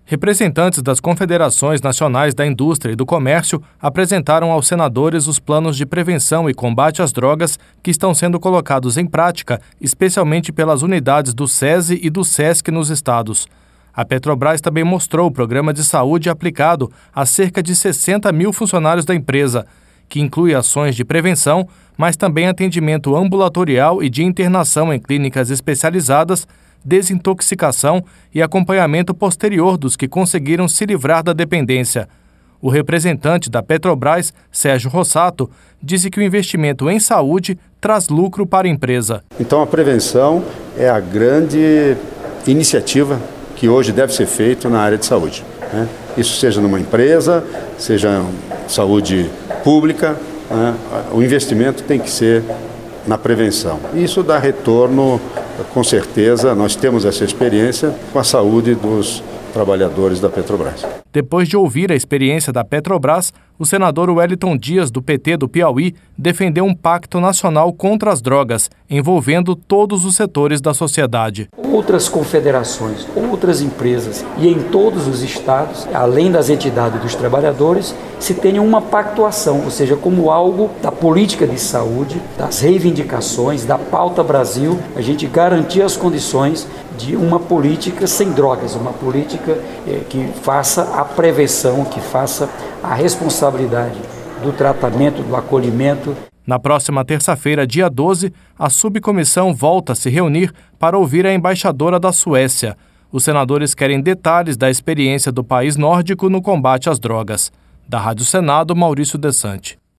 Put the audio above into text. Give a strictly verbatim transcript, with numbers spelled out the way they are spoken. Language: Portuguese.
Representantes das Confederações Nacionais da Indústria e do Comércio apresentaram aos senadores os planos de prevenção e combate às drogas que estão sendo colocados em prática, especialmente pelas unidades do SESI e do SESC nos estados. A Petrobras também mostrou o programa de saúde aplicado a cerca de sessenta mil funcionários da empresa, que inclui ações de prevenção, mas também atendimento ambulatorial e de internação em clínicas especializadas, desintoxicação e acompanhamento posterior dos que conseguiram se livrar da dependência. O representante da Petrobras, Sérgio Rossato, disse que o investimento em saúde traz lucro para a empresa. Então a prevenção é a grande iniciativa que hoje deve ser feita na área de saúde, né? Isso seja numa empresa, seja saúde pública, né? O investimento tem que ser na prevenção. Isso dá retorno, com certeza, nós temos essa experiência com a saúde dos trabalhadores da Petrobras. Depois de ouvir a experiência da Petrobras, o senador Wellington Dias, do P T do Piauí, defendeu um pacto nacional contra as drogas, envolvendo todos os setores da sociedade. Outras confederações, outras empresas e em todos os estados, além das entidades dos trabalhadores, se tenha uma pactuação, ou seja, como algo da política de saúde, das reivindicações, da pauta Brasil, a gente garantir as condições de uma política sem drogas, uma política eh, que faça a prevenção, que faça a responsabilidade do tratamento, do acolhimento. Na próxima terça-feira, dia doze, a subcomissão volta a se reunir para ouvir a embaixadora da Suécia. Os senadores querem detalhes da experiência do país nórdico no combate às drogas. Da Rádio Senado, Maurício Desante.